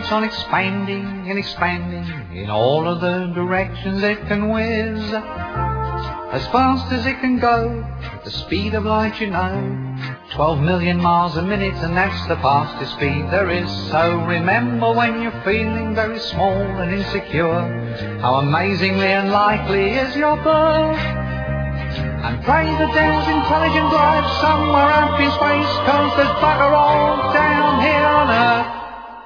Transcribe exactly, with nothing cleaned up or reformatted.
keeps on expanding and expanding in all of the directions it can whiz. As fast as it can go, at the speed of light, you know, twelve million miles a minute, and that's the fastest speed there is. So remember, when you're feeling very small and insecure, how amazingly unlikely is your birth. And pray that there's intelligent life somewhere up in space, 'cause there's bugger all down here on Earth.